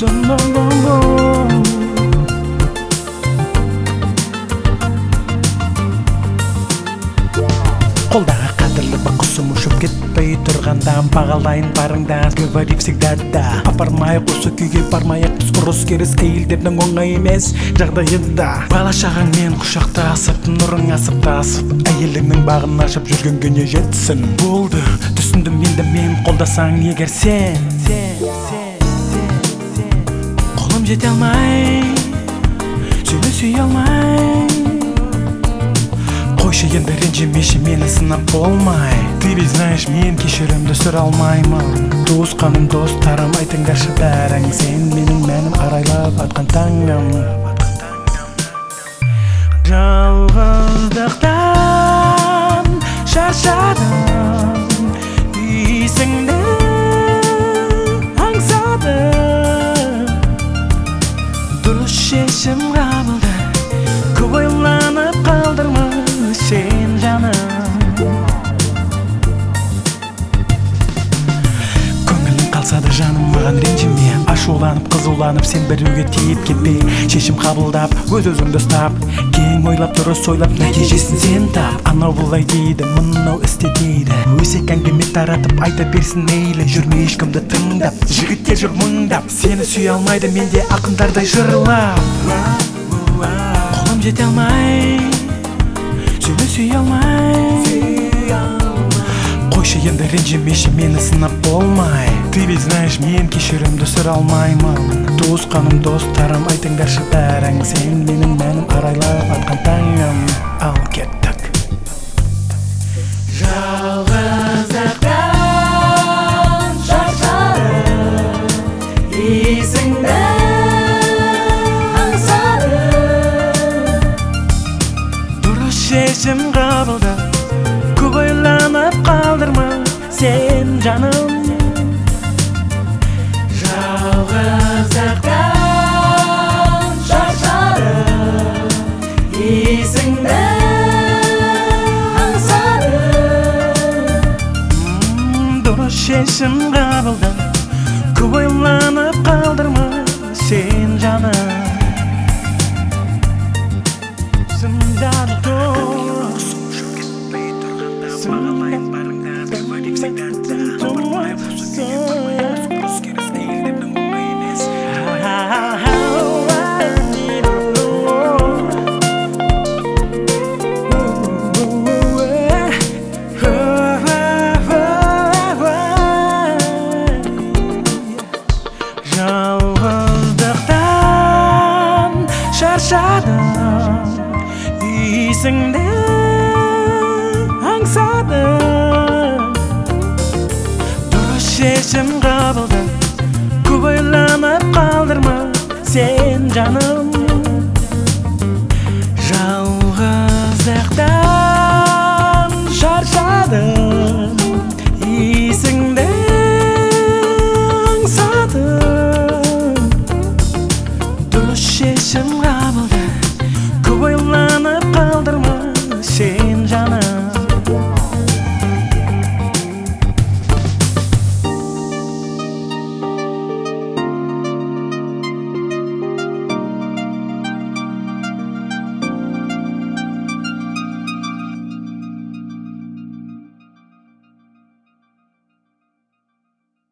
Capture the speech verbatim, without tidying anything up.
Қолдағы қадірлі бір құсым ұшып кетпей тұрғанда бағалайын барыңда, говори всегда да. Апармайық осы күйге бармайық, біз ұрыс керіс әйелдердің оңай емес жағдайында. Бала шағаңмен құшақтасып, нұрың асып тасып, әйеліңнің бағын ашып жүрген күні жетсін. Болды, түсіндім енді мен, қолдасаң егер сен қолым жете алмай, сені сүйе алмай, қойшы енді ренжімеші мені сынап болмай. Ты ведь знаешь, мен кешірімді сүре алмаймын. Туысқаным, достарым, айтыңдаршы бәрің, сен менің мәнім арайлап атқан таңым. Жалғыздықтан шаршадым, исіңді аңсадым. Дұрыс шешім қабылда, көп ойланып қалдырма сен жаным. Көңілің қалса да жаным маған ренжіме, ашуланып қызуланып сен біреуге тиіп кетпей, шешім қабылдап өз-өзіңді ұстап, кең ойлап дұрыс ойлап нәтижесін сен тап. Анау бұлай дейді, мынау істе дейді, өсек әңгіме таратып айта берсін мейлі, жүрме ешкімді тыңдап, жігіттер жүр мұңдап, сені сүйе алмайды менде ақындардай жырлап. Қолым жете алмай, сені сүйе алмай, қойшы енді ренжімеші мені сынап болмай. Ты ведь знаешь, мен кешірімді сүре алмаймын. Туысқаным, достарым, айтыңдаршы бәрің, сен менің мәнім арайлап атқан таңым. Ал кеттік. Жалғыздықтан шаршадым, исіңді аңсадым. Дұрыс шешім қабылда, көп ойланып қалдырма сен жаным. Жалғыздықтан шаршадым, исіңді аңсадым. Дұрыс шешім қабылда, көп ойланып қалдырма сен жаным. Жалғыздықтан шаршадым, исіңді аңсадым. Дұрыс шешім қабылда, көп ойланып қалдырма сен жаным.